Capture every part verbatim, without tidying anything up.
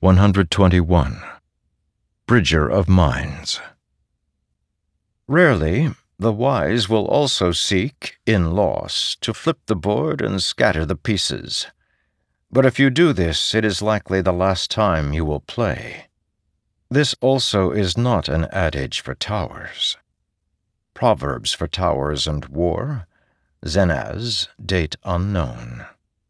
one hundred twenty-one. Bridger of Minds. Rarely, the wise will also seek, in loss, to flip the board and scatter the pieces. But if you do this, it is likely the last time you will play. This also is not an adage for towers. Proverbs for Towers and War, Zenaz, date unknown.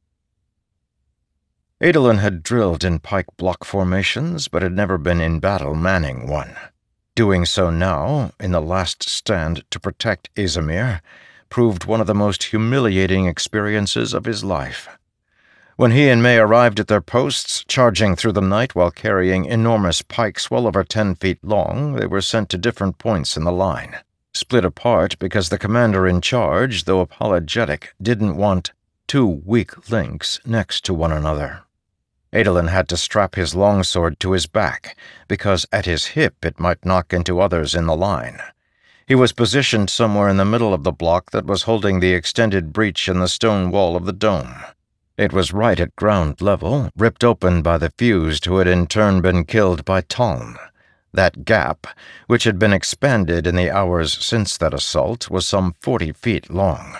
Adolin had drilled in pike block formations, but had never been in battle manning one. Doing so now, in the last stand to protect Izamir, proved one of the most humiliating experiences of his life. When he and May arrived at their posts, charging through the night while carrying enormous pikes well over ten feet long, they were sent to different points in the line, split apart because the commander in charge, though apologetic, didn't want two weak links next to one another. Adolin had to strap his longsword to his back, because at his hip it might knock into others in the line. He was positioned somewhere in the middle of the block that was holding the extended breach in the stone wall of the dome. It was right at ground level, ripped open by the fused who had in turn been killed by Taln. That gap, which had been expanded in the hours since that assault, was some forty feet long.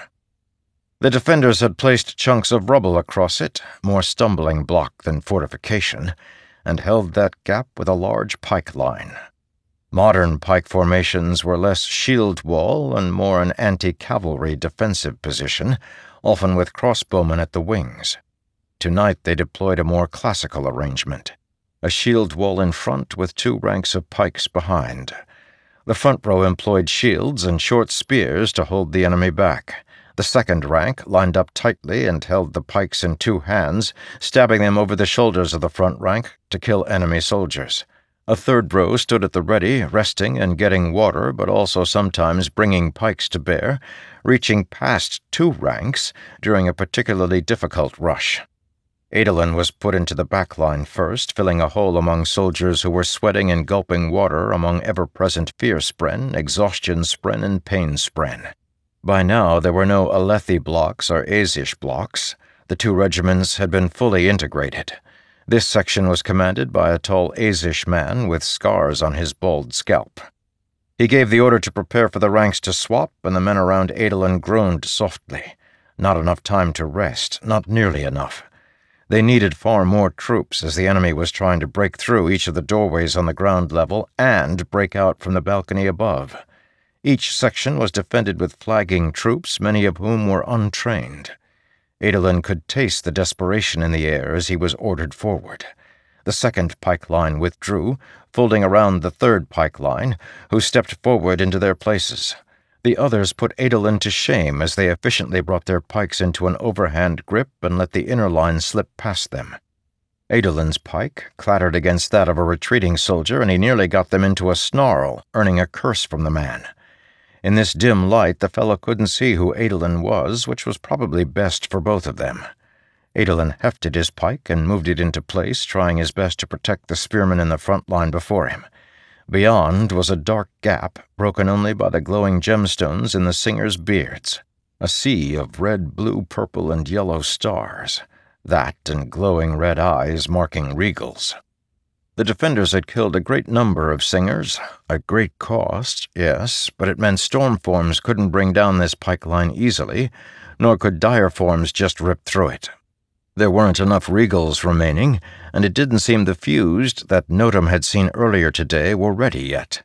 The defenders had placed chunks of rubble across it, more stumbling block than fortification, and held that gap with a large pike line. Modern pike formations were less shield wall and more an anti-cavalry defensive position, often with crossbowmen at the wings. Tonight they deployed a more classical arrangement, a shield wall in front with two ranks of pikes behind. The front row employed shields and short spears to hold the enemy back. The second rank lined up tightly and held the pikes in two hands, stabbing them over the shoulders of the front rank to kill enemy soldiers. A third row stood at the ready, resting and getting water, but also sometimes bringing pikes to bear, reaching past two ranks during a particularly difficult rush. Adolin was put into the back line first, filling a hole among soldiers who were sweating and gulping water among ever-present fear spren, exhaustion spren, and pain spren. By now there were no Alethi blocks or Azish blocks. The two regiments had been fully integrated. This section was commanded by a tall Azish man with scars on his bald scalp. He gave the order to prepare for the ranks to swap, and the men around Adolin groaned softly. Not enough time to rest, not nearly enough. They needed far more troops as the enemy was trying to break through each of the doorways on the ground level and break out from the balcony above. Each section was defended with flagging troops, many of whom were untrained. Adolin could taste the desperation in the air as he was ordered forward. The second pike line withdrew, folding around the third pike line, who stepped forward into their places. The others put Adolin to shame as they efficiently brought their pikes into an overhand grip and let the inner line slip past them. Adolin's pike clattered against that of a retreating soldier, and he nearly got them into a snarl, earning a curse from the man. In this dim light, the fellow couldn't see who Adolin was, which was probably best for both of them. Adolin hefted his pike and moved it into place, trying his best to protect the spearmen in the front line before him. Beyond was a dark gap, broken only by the glowing gemstones in the singers' beards. A sea of red, blue, purple, and yellow stars. That and glowing red eyes marking regals. The defenders had killed a great number of singers, at great cost, yes, but it meant storm forms couldn't bring down this pike line easily, nor could dire forms just rip through it. There weren't enough regals remaining, and it didn't seem the fused that Notam had seen earlier today were ready yet.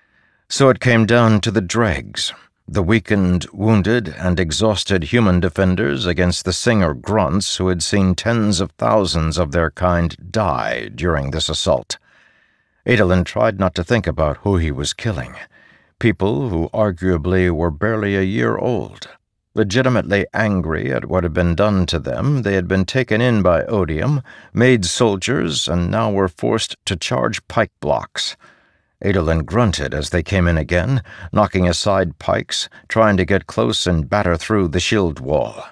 So it came down to the dregs, the weakened, wounded, and exhausted human defenders against the singer grunts who had seen tens of thousands of their kind die during this assault. Adolin tried not to think about who he was killing. People who arguably were barely a year old. Legitimately angry at what had been done to them, they had been taken in by odium, made soldiers, and now were forced to charge pike blocks. Adolin grunted as they came in again, knocking aside pikes, trying to get close and batter through the shield wall.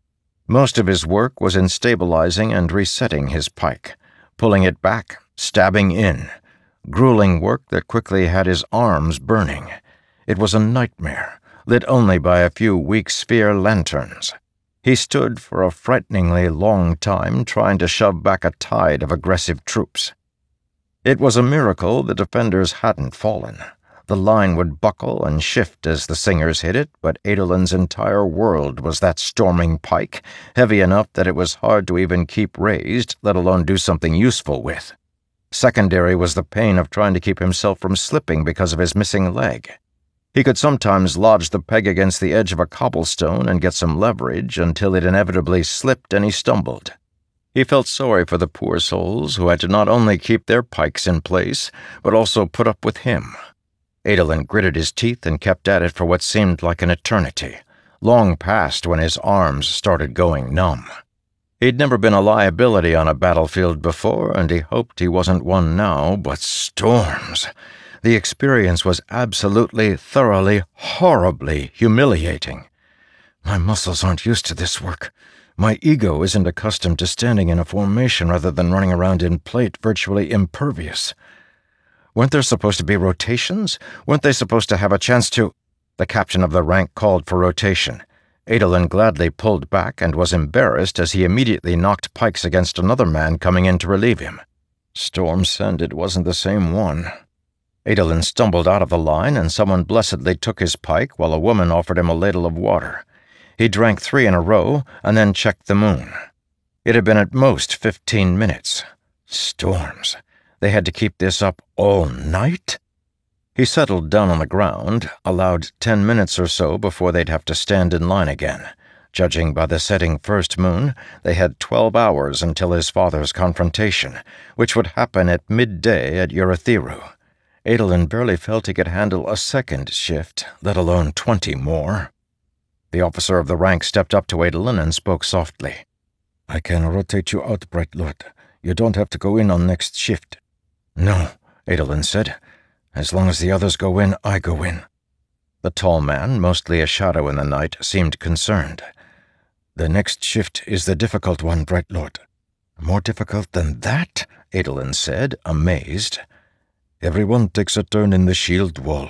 Most of his work was in stabilizing and resetting his pike, pulling it back, stabbing in. Grueling work that quickly had his arms burning. It was a nightmare, lit only by a few weak sphere lanterns. He stood for a frighteningly long time trying to shove back a tide of aggressive troops. It was a miracle the defenders hadn't fallen. The line would buckle and shift as the singers hit it, but Adolin's entire world was that storming pike, heavy enough that it was hard to even keep raised, let alone do something useful with. Secondary was the pain of trying to keep himself from slipping because of his missing leg. He could sometimes lodge the peg against the edge of a cobblestone and get some leverage until it inevitably slipped and he stumbled. He felt sorry for the poor souls who had to not only keep their pikes in place, but also put up with him. Adolin gritted his teeth and kept at it for what seemed like an eternity, long past when his arms started going numb. He'd never been a liability on a battlefield before, and he hoped he wasn't one now, but storms. The experience was absolutely, thoroughly, horribly humiliating. My muscles aren't used to this work. My ego isn't accustomed to standing in a formation rather than running around in plate, virtually impervious. Weren't there supposed to be rotations? Weren't they supposed to have a chance to— The captain of the rank called for rotation. Adolin gladly pulled back and was embarrassed as he immediately knocked pikes against another man coming in to relieve him. Storm said it wasn't the same one. Adolin stumbled out of the line, and someone blessedly took his pike while a woman offered him a ladle of water. He drank three in a row and then checked the moon. It had been at most fifteen minutes. Storms. They had to keep this up all night? He settled down on the ground, allowed ten minutes or so before they'd have to stand in line again. Judging by the setting first moon, they had twelve hours until his father's confrontation, which would happen at midday at Urithiru. Adolin barely felt he could handle a second shift, let alone twenty more. The officer of the rank stepped up to Adolin and spoke softly. "I can rotate you out, Bright Lord. You don't have to go in on next shift." "No," Adolin said. "As long as the others go in, I go in." The tall man, mostly a shadow in the night, seemed concerned. "The next shift is the difficult one, Bright Lord." "More difficult than that?" Adolin said, amazed. "Everyone takes a turn in the shield wall."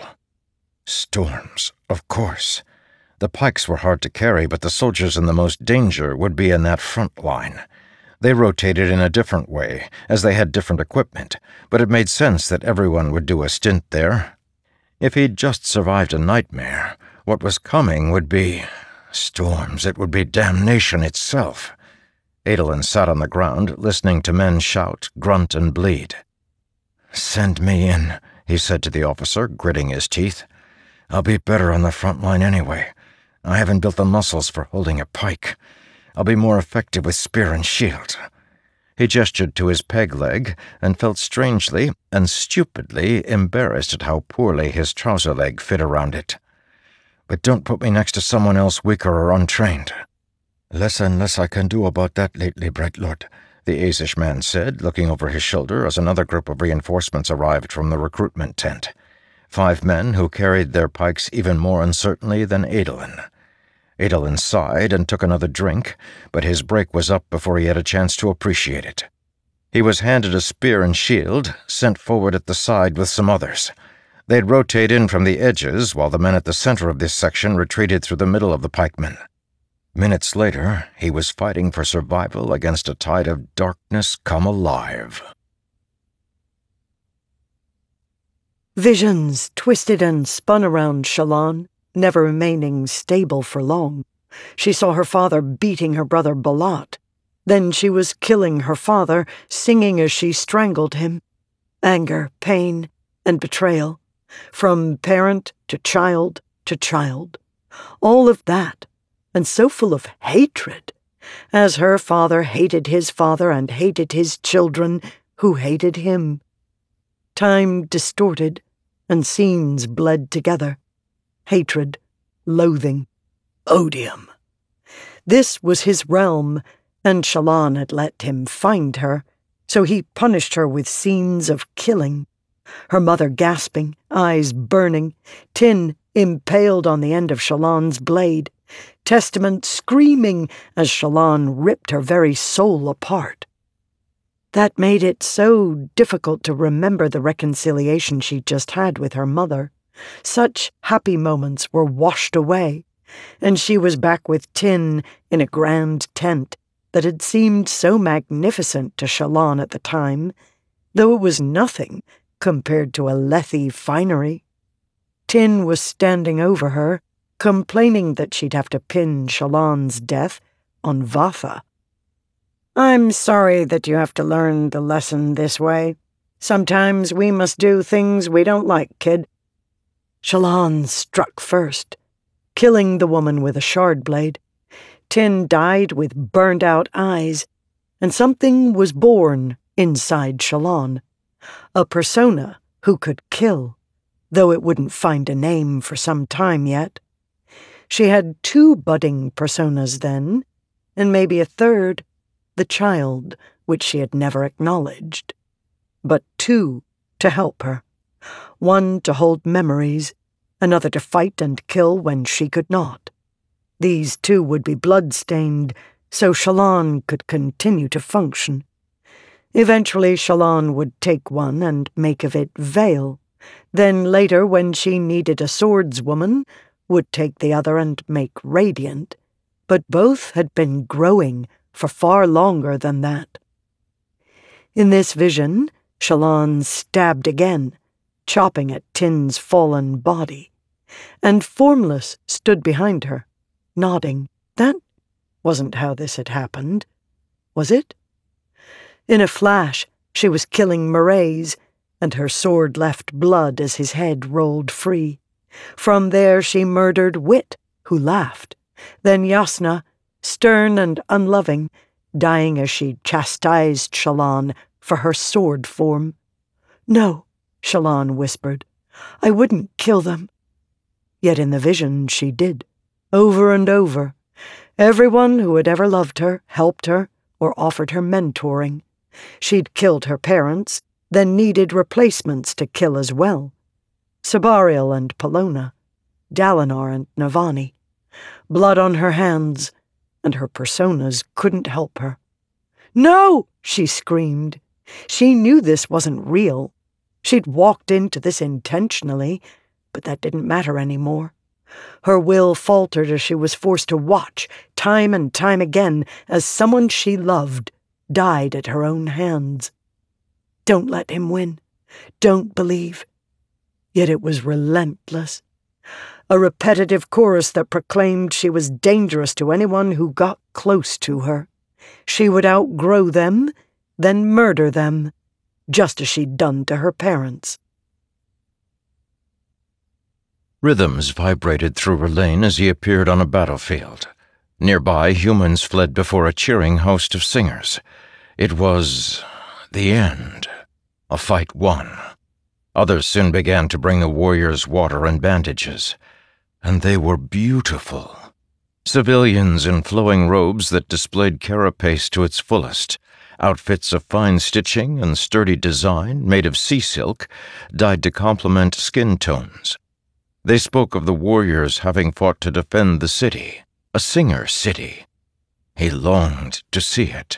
Storms, of course. The pikes were hard to carry, but the soldiers in the most danger would be in that front line. They rotated in a different way, as they had different equipment, but it made sense that everyone would do a stint there. If he'd just survived a nightmare, what was coming would be— storms. It would be damnation itself. Adolin sat on the ground, listening to men shout, grunt, and bleed. "Send me in," he said to the officer, gritting his teeth. "I'll be better on the front line anyway. I haven't built the muscles for holding a pike. I'll be more effective with spear and shield." He gestured to his peg leg and felt strangely and stupidly embarrassed at how poorly his trouser leg fit around it. "But don't put me next to someone else weaker or untrained." "Less and less I can do about that lately, Bright Lord," the Azish man said, looking over his shoulder as another group of reinforcements arrived from the recruitment tent. Five men who carried their pikes even more uncertainly than Adolin. Adolin sighed and took another drink, but his break was up before he had a chance to appreciate it. He was handed a spear and shield, sent forward at the side with some others. They'd rotate in from the edges while the men at the center of this section retreated through the middle of the pikemen. Minutes later, he was fighting for survival against a tide of darkness come alive. Visions twisted and spun around Shallan, never remaining stable for long. She saw her father beating her brother Balat. Then she was killing her father, singing as she strangled him. Anger, pain, and betrayal. From parent to child to child. All of that, and so full of hatred, as her father hated his father and hated his children, who hated him. Time distorted, and scenes bled together. Hatred, loathing, odium. This was his realm, and Shallan had let him find her, so he punished her with scenes of killing. Her mother gasping, eyes burning, Tin impaled on the end of Shallan's blade, Testament screaming as Shallan ripped her very soul apart. That made it so difficult to remember the reconciliation she'd just had with her mother. Such happy moments were washed away, and she was back with Tin in a grand tent that had seemed so magnificent to Shallan at the time, though it was nothing compared to a Lethe finery. Tin was standing over her, complaining that she'd have to pin Shallan's death on Vatha. "I'm sorry that you have to learn the lesson this way. Sometimes we must do things we don't like, kid." Shallan struck first, killing the woman with a shard blade. Tin died with burned-out eyes, and something was born inside Shallan, a persona who could kill, though it wouldn't find a name for some time yet. She had two budding personas then, and maybe a third, the child, which she had never acknowledged. But two to help her, one to hold memories, another to fight and kill when she could not. These two would be blood-stained, so Shallan could continue to function. Eventually Shallan would take one and make of it Veil, then later, when she needed a swordswoman, would take the other and make Radiant, but both had been growing for far longer than that. In this vision, Shallan stabbed again, chopping at Tin's fallen body, and Formless stood behind her, nodding. That wasn't how this had happened, was it? In a flash, she was killing Mraize, and her sword left blood as his head rolled free. From there she murdered Wit, who laughed, then Jasnah, stern and unloving, dying as she chastised Shallan for her sword form. "No," Shallan whispered, "I wouldn't kill them." Yet in the vision she did, over and over. Everyone who had ever loved her, helped her, or offered her mentoring. She'd killed her parents, then needed replacements to kill as well. Sebarial and Pelona, Dalinar and Navani. Blood on her hands, and her personas couldn't help her. "No!" she screamed. She knew this wasn't real. She'd walked into this intentionally, but that didn't matter anymore. Her will faltered as she was forced to watch, time and time again, as someone she loved died at her own hands. Don't let him win. Don't believe. Yet it was relentless. A repetitive chorus that proclaimed she was dangerous to anyone who got close to her. She would outgrow them, then murder them, just as she'd done to her parents. Rhythms vibrated through Rlain as he appeared on a battlefield. Nearby, humans fled before a cheering host of singers. It was the end. A fight won. Others soon began to bring the warriors water and bandages. And they were beautiful. Civilians in flowing robes that displayed carapace to its fullest, outfits of fine stitching and sturdy design made of sea silk, dyed to complement skin tones. They spoke of the warriors having fought to defend the city, a singer city. He longed to see it.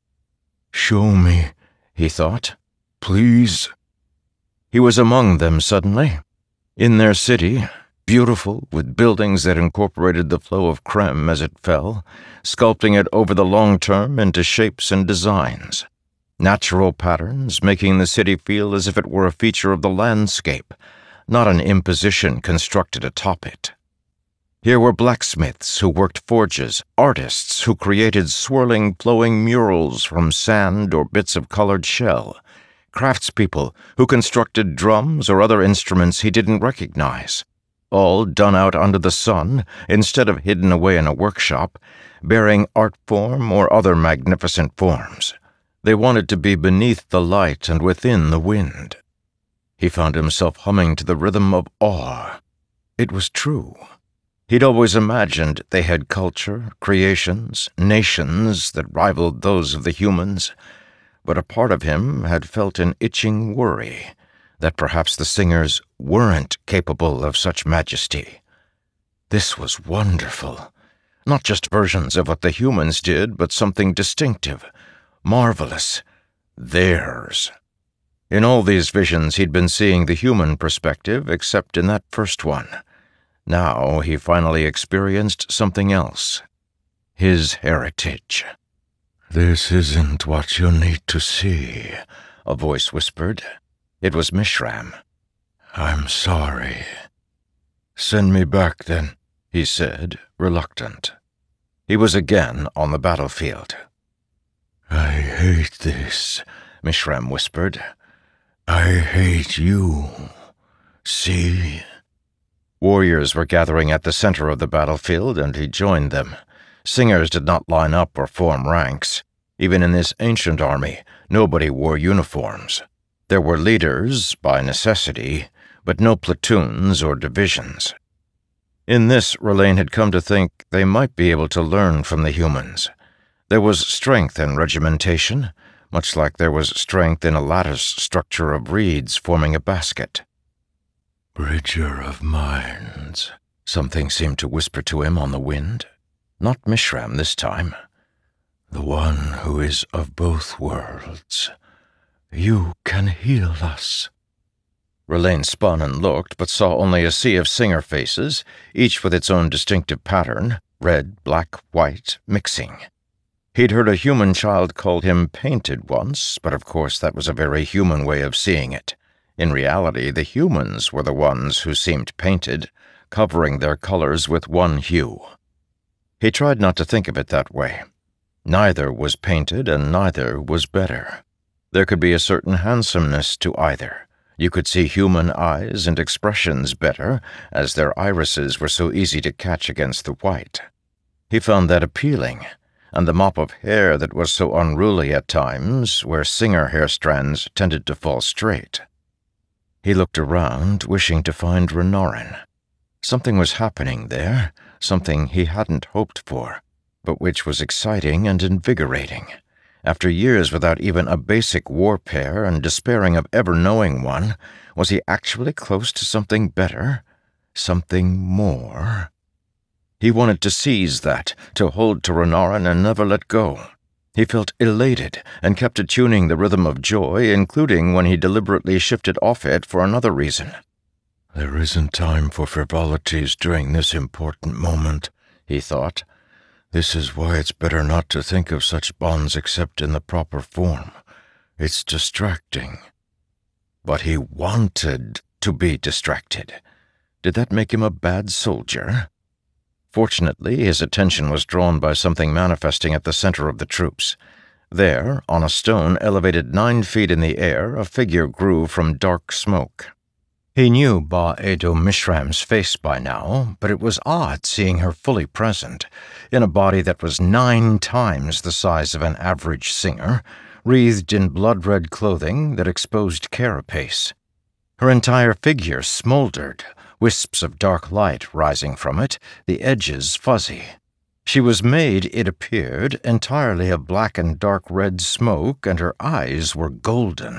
"Show me," he thought. "Please." He was among them suddenly, in their city, beautiful, with buildings that incorporated the flow of Krem as it fell, sculpting it over the long term into shapes and designs. Natural patterns, making the city feel as if it were a feature of the landscape, not an imposition constructed atop it. Here were blacksmiths who worked forges, artists who created swirling, flowing murals from sand or bits of colored shell, craftspeople who constructed drums or other instruments he didn't recognize, all done out under the sun instead of hidden away in a workshop, bearing art form or other magnificent forms. They wanted to be beneath the light and within the wind. He found himself humming to the rhythm of awe. It was true. He'd always imagined they had culture, creations, nations that rivaled those of the humans, but a part of him had felt an itching worry that perhaps the singers weren't capable of such majesty. This was wonderful. Not just versions of what the humans did, but something distinctive, marvelous, theirs. In all these visions he'd been seeing the human perspective, except in that first one. Now he finally experienced something else. His heritage. "This isn't what you need to see," a voice whispered. It was Mishram. "I'm sorry." "Send me back, then," he said, reluctant. He was again on the battlefield. "I hate this," Mishram whispered. "I hate you. See?" Warriors were gathering at the center of the battlefield, and he joined them. Singers did not line up or form ranks. Even in this ancient army, nobody wore uniforms. There were leaders, by necessity, but no platoons or divisions. In this, Rlain had come to think they might be able to learn from the humans. There was strength in regimentation, much like there was strength in a lattice structure of reeds forming a basket. "Bridger of minds," something seemed to whisper to him on the wind. Not Mishram this time. "The one who is of both worlds. You can heal us." Rlain spun and looked, but saw only a sea of singer faces, each with its own distinctive pattern, red, black, white, mixing. He'd heard a human child call him painted once, but of course that was a very human way of seeing it. In reality, the humans were the ones who seemed painted, covering their colors with one hue. He tried not to think of it that way. Neither was painted, and neither was better. There could be a certain handsomeness to either. You could see human eyes and expressions better, as their irises were so easy to catch against the white. He found that appealing, and the mop of hair that was so unruly at times, where singer hair strands tended to fall straight. He looked around, wishing to find Renarin. Something was happening there, something he hadn't hoped for, but which was exciting and invigorating. After years without even a basic war pair and despairing of ever knowing one, was he actually close to something better? Something more? He wanted to seize that, to hold to Renarin and never let go. He felt elated and kept attuning the rhythm of joy, including when he deliberately shifted off it for another reason. "There isn't time for frivolities during this important moment," he thought. "This is why it's better not to think of such bonds except in the proper form. It's distracting." But he wanted to be distracted. Did that make him a bad soldier? Fortunately, his attention was drawn by something manifesting at the center of the troops. There, on a stone elevated nine feet in the air, a figure grew from dark smoke. He knew Ba-Edo Mishram's face by now, but it was odd seeing her fully present, in a body that was nine times the size of an average singer, wreathed in blood-red clothing that exposed carapace. Her entire figure smoldered, wisps of dark light rising from it, the edges fuzzy. She was made, it appeared, entirely of black and dark red smoke, and her eyes were golden.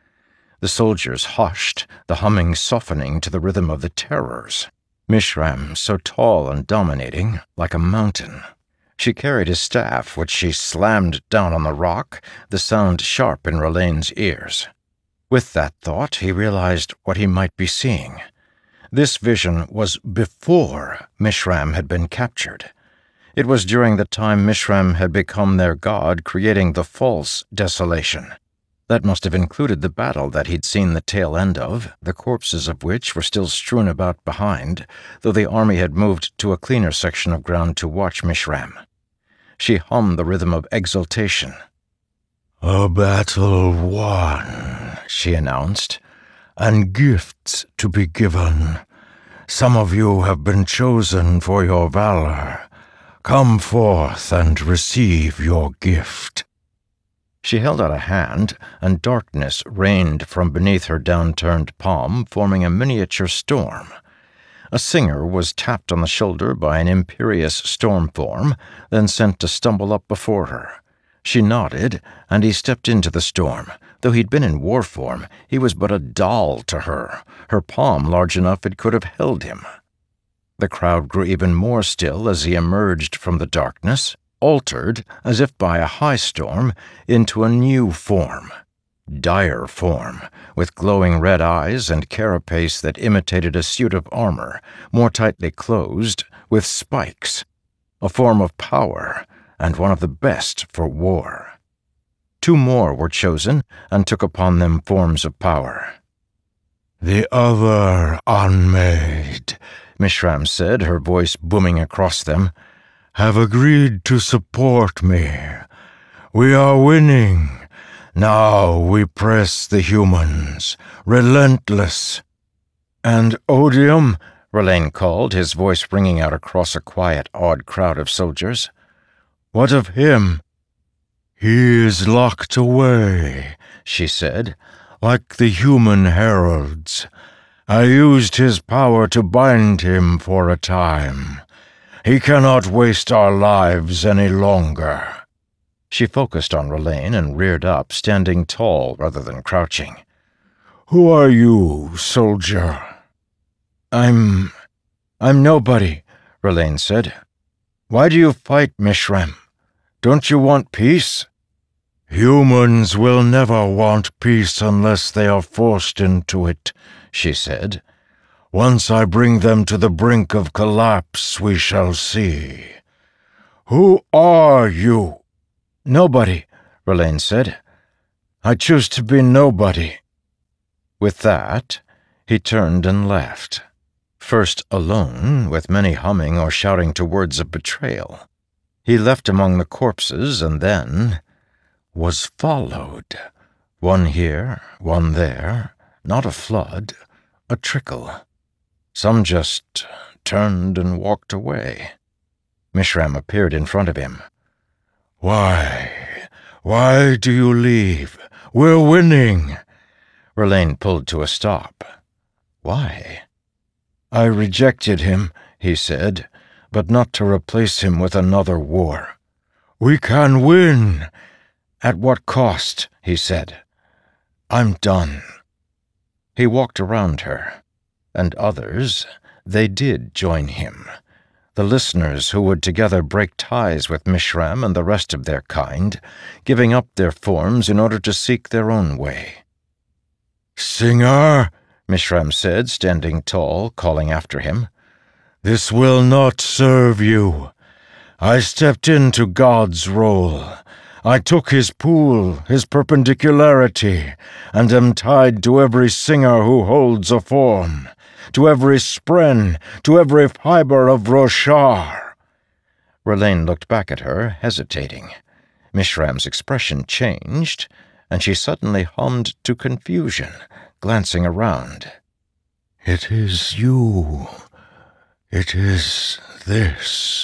The soldiers hushed, the humming softening to the rhythm of the terrors. Mishram, so tall and dominating, like a mountain. She carried his staff, which she slammed down on the rock, the sound sharp in Rlain's ears. With that thought, he realized what he might be seeing. This vision was before Mishram had been captured. It was during the time Mishram had become their god, creating the false desolation. That must have included the battle that he'd seen the tail end of, the corpses of which were still strewn about behind, though the army had moved to a cleaner section of ground to watch Mishram. She hummed the rhythm of exultation. "A battle won," she announced, "and gifts to be given. Some of you have been chosen for your valor. Come forth and receive your gift." She held out a hand, and darkness rained from beneath her downturned palm, forming a miniature storm. A singer was tapped on the shoulder by an imperious storm form, then sent to stumble up before her. She nodded, and he stepped into the storm. Though he'd been in war form, he was but a doll to her, her palm large enough it could have held him. The crowd grew even more still as he emerged from the darkness, altered, as if by a high storm, into a new form. Dire form, with glowing red eyes and carapace that imitated a suit of armor, more tightly closed, with spikes. A form of power, and one of the best for war. Two more were chosen and took upon them forms of power. "The other unmade," Mishram said, her voice booming across them, "have agreed to support me. We are winning. Now we press the humans, relentless." "And Odium?" Rlain called, his voice ringing out across a quiet, awed crowd of soldiers. "What of him?" "He is locked away," she said, "like the human heralds. I used his power to bind him for a time. He cannot waste our lives any longer." She focused on Rlain and reared up, standing tall rather than crouching. "Who are you, soldier?" I'm... I'm nobody," Rlain said. "Why do you fight, Mishram? Don't you want peace?" "Humans will never want peace unless they are forced into it," she said. "Once I bring them to the brink of collapse, we shall see. Who are you?" "Nobody," Rlain said. "I choose to be nobody." With that, he turned and left. First alone, with many humming or shouting to words of betrayal. He left among the corpses and then was followed. One here, one there, not a flood, a trickle. Some just turned and walked away. Mishram appeared in front of him. "Why? Why do you leave? We're winning." Rlain pulled to a stop. Why? "I rejected him," he said, "but not to replace him with another war." "We can win." "At what cost?" he said. "I'm done." He walked around her, and others, they did join him. The listeners who would together break ties with Mishram and the rest of their kind, giving up their forms in order to seek their own way. "Singer," Mishram said, standing tall, calling after him, "this will not serve you. I stepped into God's role. I took his pool, his perpendicularity, and am tied to every singer who holds a form, to every spren, to every fiber of Roshar." Rlain looked back at her, hesitating. Mishram's expression changed, and she suddenly hummed to confusion, glancing around. "It is you. It is this.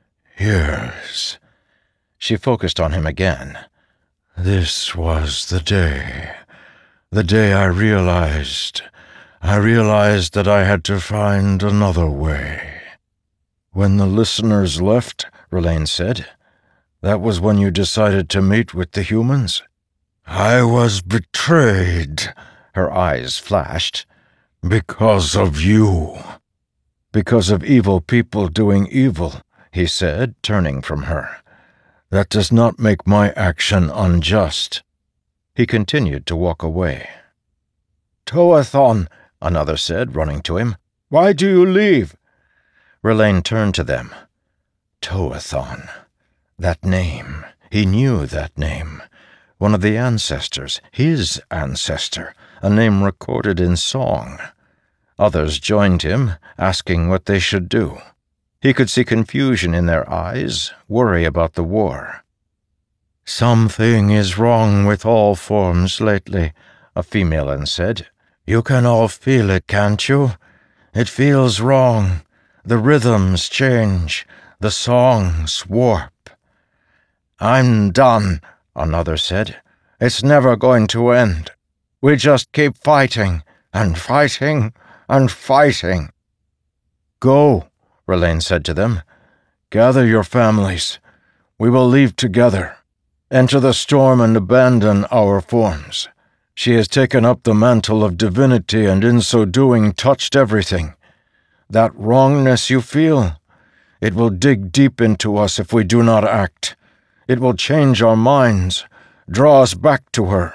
Yours." She focused on him again. "This was the day. The day I realized. I realized that I had to find another way." "When the listeners left," Rlain said, "that was when you decided to meet with the humans?" "I was betrayed." Her eyes flashed. "Because of you." "Because of evil people doing evil," he said, turning from her. "That does not make my action unjust." He continued to walk away. "Toathon," another said, running to him. "Why do you leave?" Rlain turned to them. Toathon. That name. He knew that name. One of the ancestors, his ancestor, a name recorded in song. Others joined him, asking what they should do. He could see confusion in their eyes, worry about the war. "Something is wrong with all forms lately," a female said. "You can all feel it, can't you? It feels wrong. The rhythms change. The songs warp." "I'm done," another said. "It's never going to end. We just keep fighting, and fighting, and fighting." "Go," Rlain said to them. "Gather your families. We will leave together. Enter the storm and abandon our forms. She has taken up the mantle of divinity and in so doing touched everything. That wrongness you feel, it will dig deep into us if we do not act. It will change our minds, draw us back to her."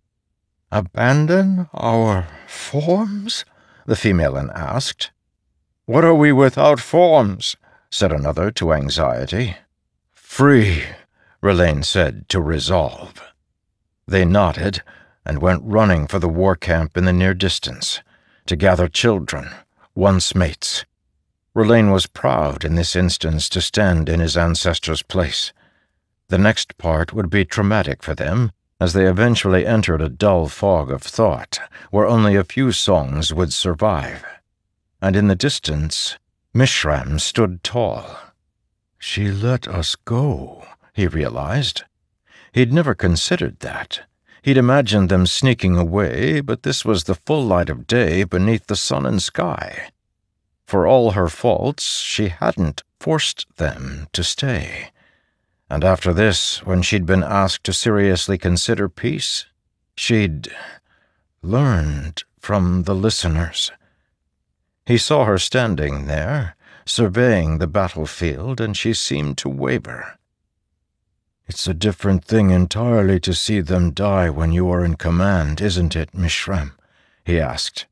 "Abandon our forms?" the female asked. "What are we without forms?" said another to anxiety. "Free," Rlain said to resolve. They nodded and went running for the war camp in the near distance, to gather children, once mates. Rlain was proud in this instance to stand in his ancestor's place. The next part would be traumatic for them, as they eventually entered a dull fog of thought, where only a few songs would survive. And in the distance, Mishram stood tall. She let us go, he realized. He'd never considered that. He'd imagined them sneaking away, but this was the full light of day beneath the sun and sky. For all her faults, she hadn't forced them to stay. And after this, when she'd been asked to seriously consider peace, she'd learned from the listeners. He saw her standing there, surveying the battlefield, and she seemed to waver. "It's a different thing entirely to see them die when you are in command, isn't it, Mishram?" he asked.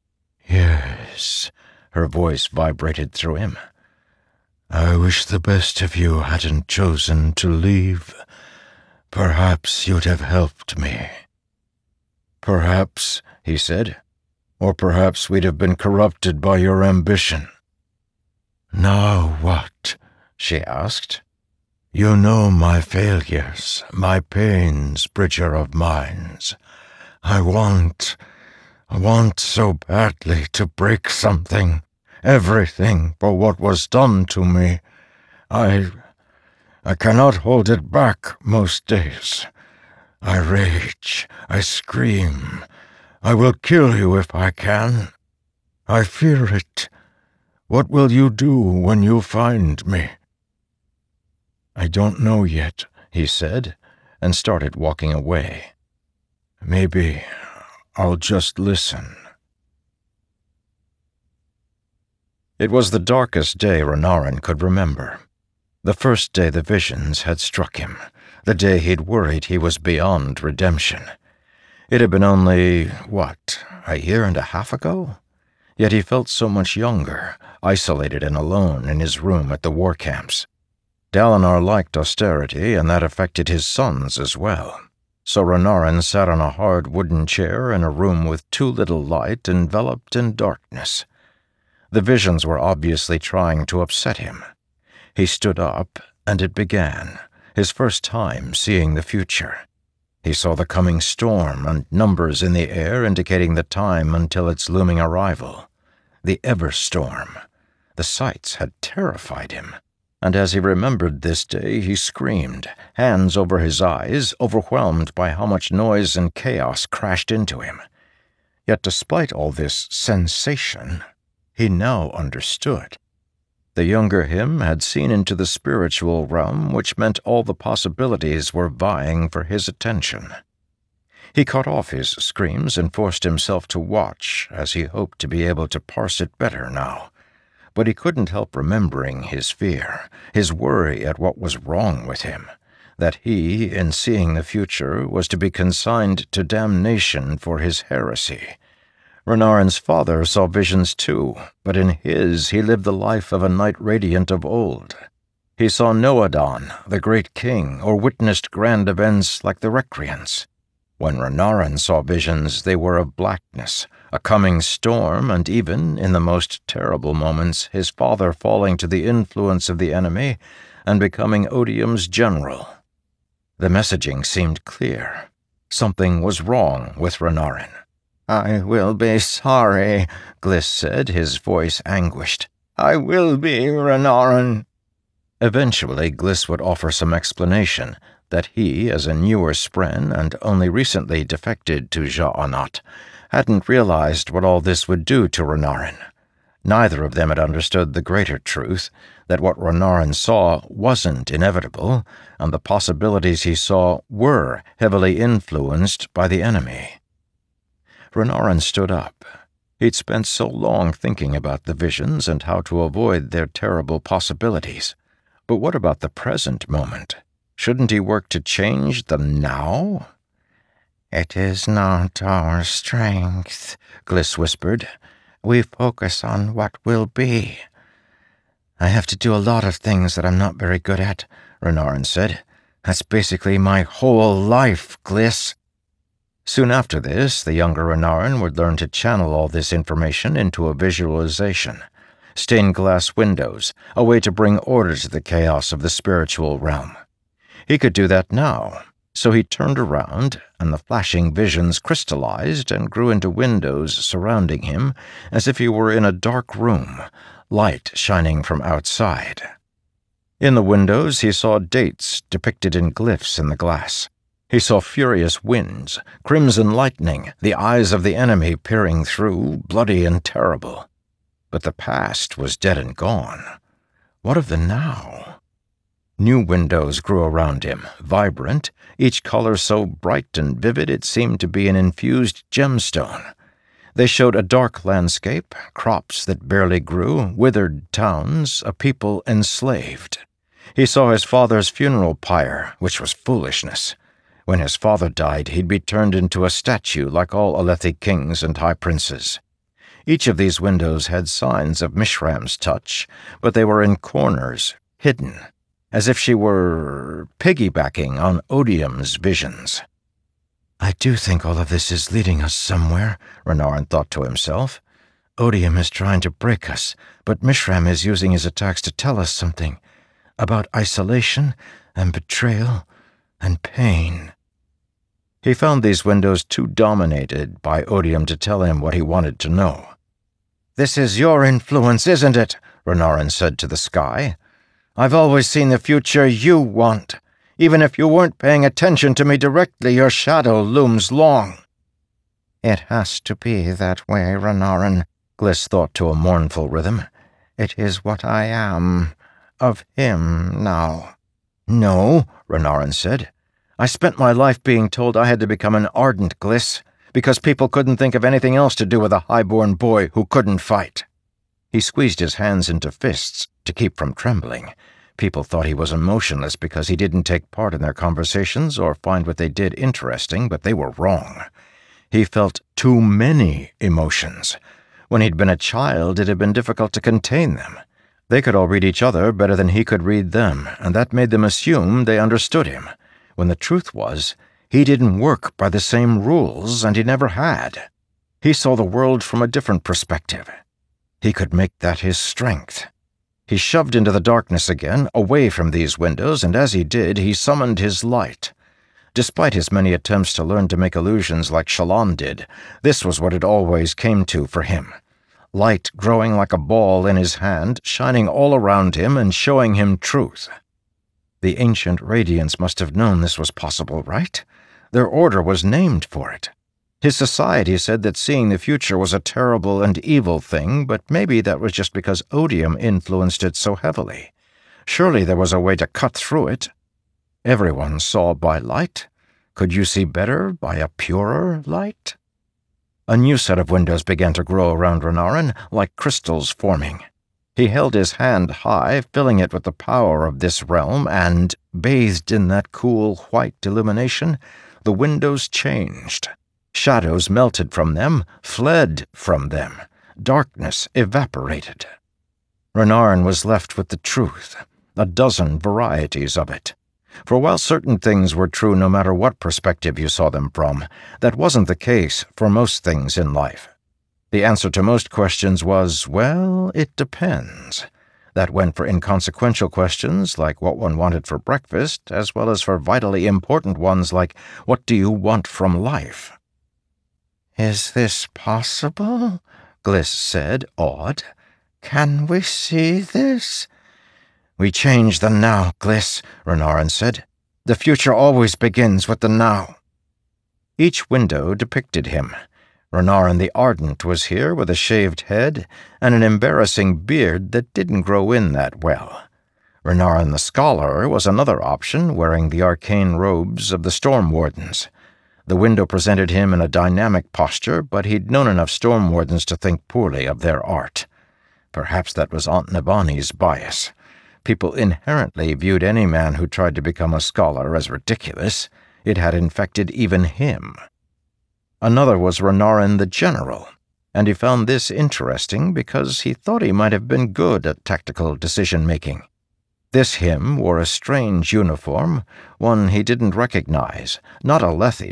"Yes," her voice vibrated through him. "I wish the best of you hadn't chosen to leave. Perhaps you'd have helped me." "Perhaps," he said, "or perhaps we'd have been corrupted by your ambition." "Now what?" she asked. "You know my failures, my pains, Bridger of Minds. I want, I want so badly to break something, everything for what was done to me. I, I cannot hold it back most days. I rage, I scream. I will kill you if I can. I fear it. What will you do when you find me?" "I don't know yet," he said, and started walking away. "Maybe I'll just listen." It was the darkest day Renarin could remember. The first day the visions had struck him, the day he'd worried he was beyond redemption. It had been only, what, a year and a half ago? Yet he felt so much younger, isolated and alone in his room at the war camps. Dalinar liked austerity, and that affected his sons as well. So Renarin sat on a hard wooden chair in a room with too little light, enveloped in darkness. The visions were obviously trying to upset him. He stood up, and it began, his first time seeing the future. He saw the coming storm and numbers in the air indicating the time until its looming arrival. The Everstorm. The sights had terrified him. And as he remembered this day, he screamed, hands over his eyes, overwhelmed by how much noise and chaos crashed into him. Yet despite all this sensation, he now understood. The younger him had seen into the spiritual realm, which meant all the possibilities were vying for his attention. He cut off his screams and forced himself to watch, as he hoped to be able to parse it better now. But he couldn't help remembering his fear, his worry at what was wrong with him, that he, in seeing the future, was to be consigned to damnation for his heresy. Renarin's father saw visions too, but in his he lived the life of a knight radiant of old. He saw Noadon, the great king, or witnessed grand events like the Recreants. When Renarin saw visions, they were of blackness, a coming storm, and even, in the most terrible moments, his father falling to the influence of the enemy and becoming Odium's general. The messaging seemed clear. Something was wrong with Renarin. "I will be sorry," Gliss said, his voice anguished. "I will be, Renarin." Eventually, Gliss would offer some explanation, that he, as a newer Spren and only recently defected to Ja'anat, hadn't realized what all this would do to Renarin. Neither of them had understood the greater truth, that what Renarin saw wasn't inevitable, and the possibilities he saw were heavily influenced by the enemy. Renarin stood up. He'd spent so long thinking about the visions and how to avoid their terrible possibilities. But what about the present moment? Shouldn't he work to change the now? "It is not our strength," Gliss whispered. "We focus on what will be." "I have to do a lot of things that I'm not very good at," Renarin said. "That's basically my whole life, Gliss." Soon after this, the younger Renarin would learn to channel all this information into a visualization. Stained glass windows, a way to bring order to the chaos of the spiritual realm. He could do that now, so he turned around, and the flashing visions crystallized and grew into windows surrounding him as if he were in a dark room, light shining from outside. In the windows he saw dates depicted in glyphs in the glass. He saw furious winds, crimson lightning, the eyes of the enemy peering through, bloody and terrible. But the past was dead and gone. What of the now? New windows grew around him, vibrant, each color so bright and vivid it seemed to be an infused gemstone. They showed a dark landscape, crops that barely grew, withered towns, a people enslaved. He saw his father's funeral pyre, which was foolishness. When his father died, he'd be turned into a statue like all Alethi kings and high princes. Each of these windows had signs of Mishram's touch, but they were in corners, hidden, as if she were piggybacking on Odium's visions. "I do think all of this is leading us somewhere," Renarin thought to himself. "Odium is trying to break us, but Mishram is using his attacks to tell us something about isolation and betrayal and pain." He found these windows too dominated by Odium to tell him what he wanted to know. "This is your influence, isn't it?" Renarin said to the sky. "I've always seen the future you want. Even if you weren't paying attention to me directly, your shadow looms long." "It has to be that way, Renarin," Gliss thought to a mournful rhythm. "It is what I am, of him now." "No," Renarin said. "I spent my life being told I had to become an ardent Gliss, because people couldn't think of anything else to do with a highborn boy who couldn't fight." He squeezed his hands into fists to keep from trembling. People thought he was emotionless because he didn't take part in their conversations or find what they did interesting, but they were wrong. He felt too many emotions. When he'd been a child, it had been difficult to contain them. They could all read each other better than he could read them, and that made them assume they understood him, when the truth was, he didn't work by the same rules, and he never had. He saw the world from a different perspective. He could make that his strength. He shoved into the darkness again, away from these windows, and as he did, he summoned his light. Despite his many attempts to learn to make illusions like Shallan did, this was what it always came to for him. Light growing like a ball in his hand, shining all around him and showing him truth. The ancient Radiants must have known this was possible, right? Their order was named for it. His society said that seeing the future was a terrible and evil thing, but maybe that was just because Odium influenced it so heavily. Surely there was a way to cut through it. Everyone saw by light. Could you see better by a purer light? A new set of windows began to grow around Renarin, like crystals forming. He held his hand high, filling it with the power of this realm, and, bathed in that cool, white illumination, the windows changed. Shadows melted from them, fled from them. Darkness evaporated. Renarin was left with the truth, a dozen varieties of it. For while certain things were true no matter what perspective you saw them from, that wasn't the case for most things in life. The answer to most questions was, well, it depends. That went for inconsequential questions like what one wanted for breakfast, as well as for vitally important ones like, what do you want from life? "Is this possible?" Gliss said, awed. "Can we see this?" "We change the now, Gliss," Renarin said. "The future always begins with the now." Each window depicted him. Renarin the Ardent was here with a shaved head and an embarrassing beard that didn't grow in that well. Renarin the Scholar was another option, wearing the arcane robes of the Storm Wardens. The window presented him in a dynamic posture, but he'd known enough Storm Wardens to think poorly of their art. Perhaps that was Aunt Nabani's bias. People inherently viewed any man who tried to become a scholar as ridiculous. It had infected even him. Another was Renarin the General, and he found this interesting because he thought he might have been good at tactical decision-making. This him wore a strange uniform, one he didn't recognize, not Alethi,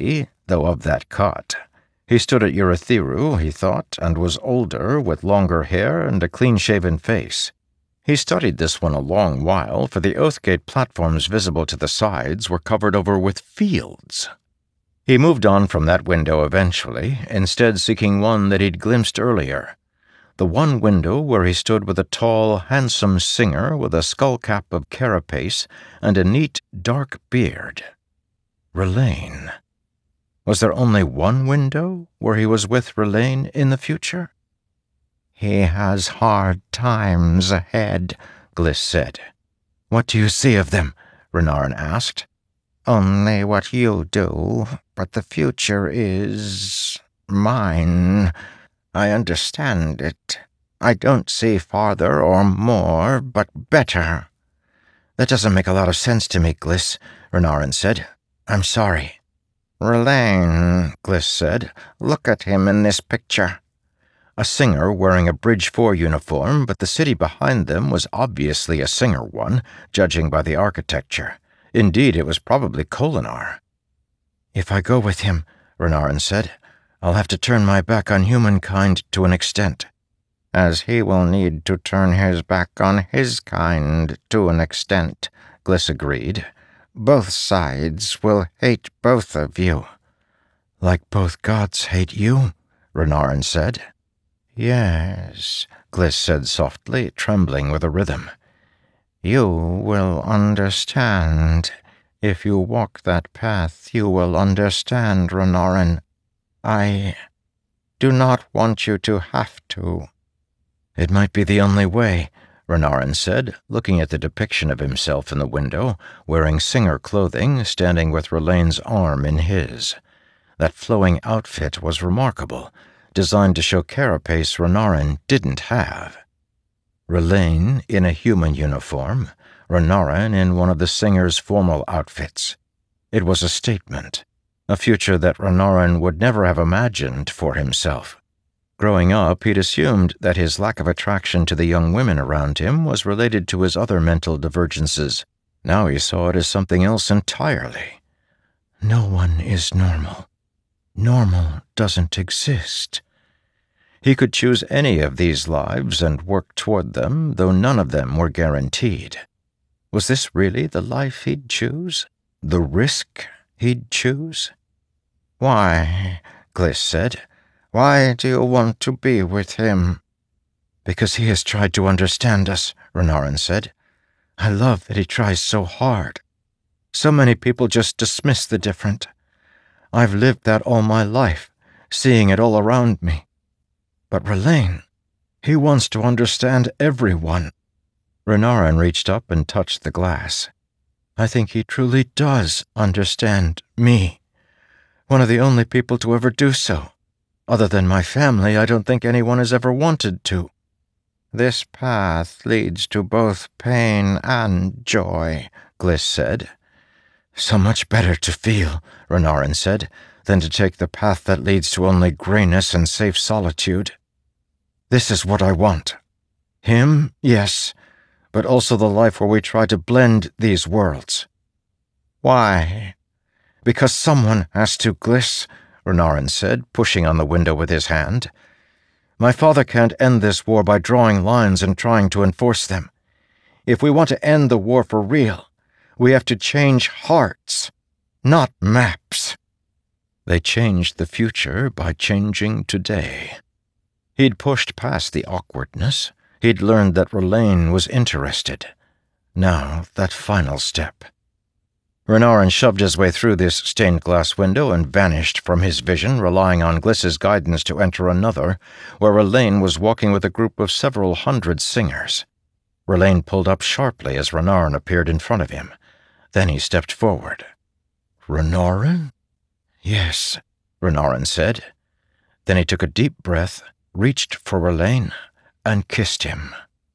though of that cot. He stood at Eurytheru, he thought, and was older, with longer hair and a clean-shaven face. He studied this one a long while, for the Oathgate platforms visible to the sides were covered over with fields. He moved on from that window eventually, instead seeking one that he'd glimpsed earlier. The one window where he stood with a tall, handsome singer with a skullcap of carapace and a neat, dark beard. Rlain. Was there only one window where he was with Rlain in the future? "He has hard times ahead," Glyss said. "What do you see of them?" Renarin asked. "Only what you do, but the future is mine. I understand it. I don't see farther or more, but better." "That doesn't make a lot of sense to me, Glyss," Renarin said. "I'm sorry." "Rlain," Glyss said. "Look at him in this picture." A singer wearing a Bridge Four uniform, but the city behind them was obviously a Singer one, judging by the architecture. Indeed, it was probably Kholinar. "If I go with him," Renarin said, "I'll have to turn my back on humankind to an extent." "As he will need to turn his back on his kind to an extent," Glyss agreed. "Both sides will hate both of you." "Like both gods hate you?" Renarin said. "Yes," Glyss said softly, trembling with a rhythm. "You will understand. If you walk that path, you will understand, Renarin. I do not want you to have to." "It might be the only way," Renarin said, looking at the depiction of himself in the window, wearing Singer clothing, standing with Rlain's arm in his. That flowing outfit was remarkable, designed to show carapace Renarin didn't have. Rlain in a human uniform, Renarin in one of the Singer's formal outfits. It was a statement, a future that Renarin would never have imagined for himself. Growing up, he'd assumed that his lack of attraction to the young women around him was related to his other mental divergences. Now he saw it as something else entirely. No one is normal. Normal doesn't exist. He could choose any of these lives and work toward them, though none of them were guaranteed. Was this really the life he'd choose? The risk he'd choose? "Why?" Glyss said. "Why do you want to be with him?" "Because he has tried to understand us," Renarin said. "I love that he tries so hard. So many people just dismiss the different. I've lived that all my life, seeing it all around me. But Rlain, he wants to understand everyone." Renarin reached up and touched the glass. "I think he truly does understand me. One of the only people to ever do so. Other than my family, I don't think anyone has ever wanted to." "This path leads to both pain and joy," Glyss said. "So much better to feel," Renarin said, "than to take the path that leads to only grayness and safe solitude. This is what I want. Him, yes, but also the life where we try to blend these worlds." "Why?" "Because someone has to, Glyss," Renarin said, pushing on the window with his hand. "My father can't end this war by drawing lines and trying to enforce them. If we want to end the war for real, we have to change hearts, not maps." They changed the future by changing today. He'd pushed past the awkwardness. He'd learned that Rlain was interested. Now, that final step. Renarin shoved his way through this stained-glass window and vanished from his vision, relying on Glyss's guidance to enter another, where Rlain was walking with a group of several hundred Singers. Rlain pulled up sharply as Renarin appeared in front of him. Then he stepped forward. "Renarin?" "Yes," Renarin said. Then he took a deep breath, reached for Rlain, and kissed him.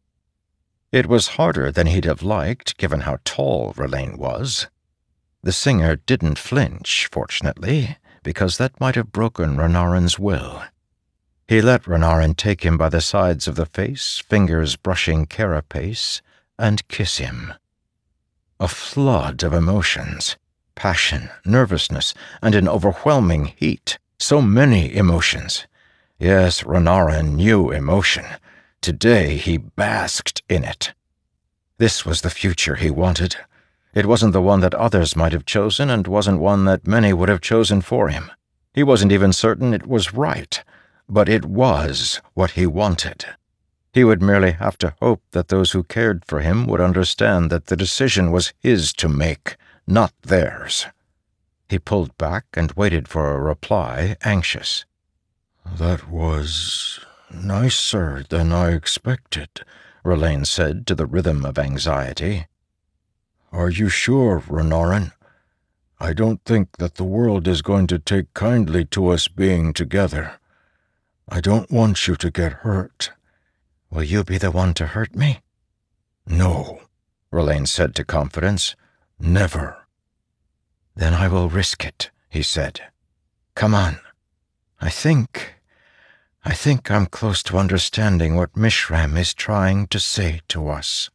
It was harder than he'd have liked, given how tall Rlain was. The Singer didn't flinch, fortunately, because that might have broken Renarin's will. He let Renarin take him by the sides of the face, fingers brushing carapace, and kiss him. A flood of emotions. Passion, nervousness, and an overwhelming heat. So many emotions. Yes, Renarin knew emotion. Today he basked in it. This was the future he wanted. It wasn't the one that others might have chosen, and wasn't one that many would have chosen for him. He wasn't even certain it was right, but it was what he wanted. He would merely have to hope that those who cared for him would understand that the decision was his to make, not theirs. He pulled back and waited for a reply, anxious. "That was nicer than I expected," Rlain said to the rhythm of anxiety. "Are you sure, Renarin? I don't think that the world is going to take kindly to us being together. I don't want you to get hurt." "Will you be the one to hurt me?" "No," Rlain said to Confidence. "Never." "Then I will risk it," he said. "Come on. I think... I think I'm close to understanding what Mishram is trying to say to us."